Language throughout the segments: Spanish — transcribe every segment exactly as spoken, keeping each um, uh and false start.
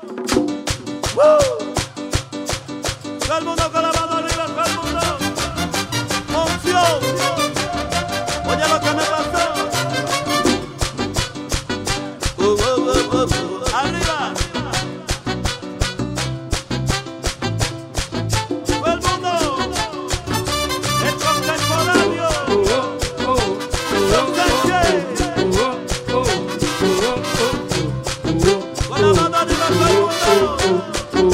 ¡Woo! Todo el mundo con la mano arriba, todo el mundo. ¡Unción! Oye lo que me pasó. Uh, uh, uh, uh, uh. ¡Arriba! Todo el mundo. El contemporáneo. Don Sánchez. Con la mano arriba, todo el mundo.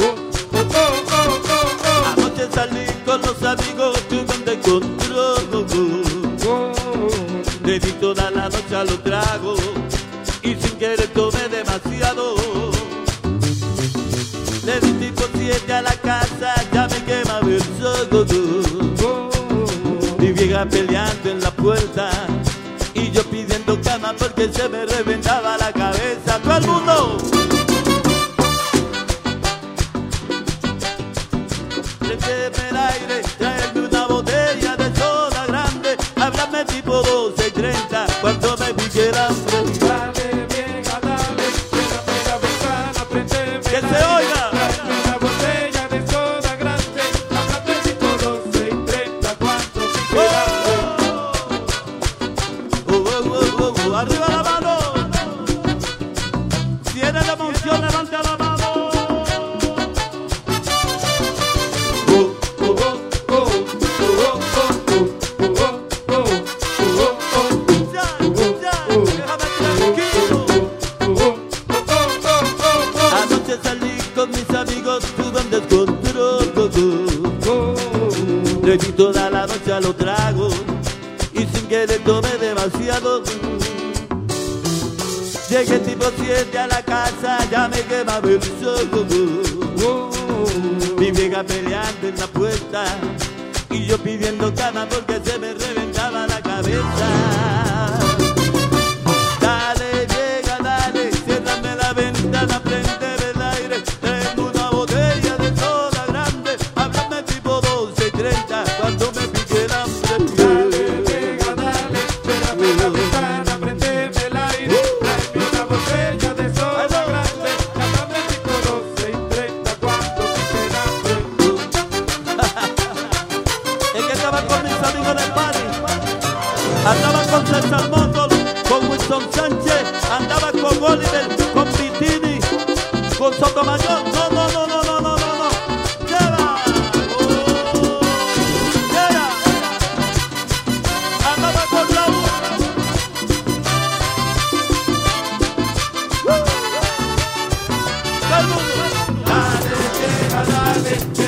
Anoche salí con los amigos, tuve un encuentro. Le di toda la noche a los tragos y sin querer tomé demasiado. Le di tipo siete a la casa, ya me quemaba el sol. Mi vieja peleando en la puerta y yo pidiendo cama porque se me reventaba la cabeza. ¡Todo el mundo! Prendeme el aire, tráeme una botella de soda grande. Háblame tipo doce y treinta cuando me pique el hambre. Dale, vieja, dale, cierrame la ventana, prendeme ¡Que el se aire, oiga! tráeme una botella de soda grande. Háblame tipo doce y treinta cuando pique el hambre. Oh, oh, oh, oh, oh. ¡Arriba la mano! Si eres de emoción, levanta la mano. Anoche salí con mis amigos, tuve un descontrol. Le di toda la noche a los tragos y sin querer tomé demasiado. Llegué tipo siete a la casa, ya me quemaba el sol. Mi vieja peleando en la puerta y yo pidiendo cama porque se me reventaba la cabeza. Dale, vieja, dale, ciérrame la ventana, prendeme el aire, tengo una botella de soda grande, háblame tipo doce y treinta cuando me pique el hambre. Dale, vieja, dale, cierrame la ventana, prendeme el aire, tráeme una botella de soda grande. Háblame tipo doce y treinta cuando pique el hambre. Es que estaba con mis amigos del party, andaba con César Motor, con Wilson Sánchez, andaba con Oliver, con Pitini, con Sotomayor. No, no, no, no, no, no, no, no. Lleva. Oh, lleva. Andaba con Raúl. Woo. Todo el mundo. Dale, vieja, dale,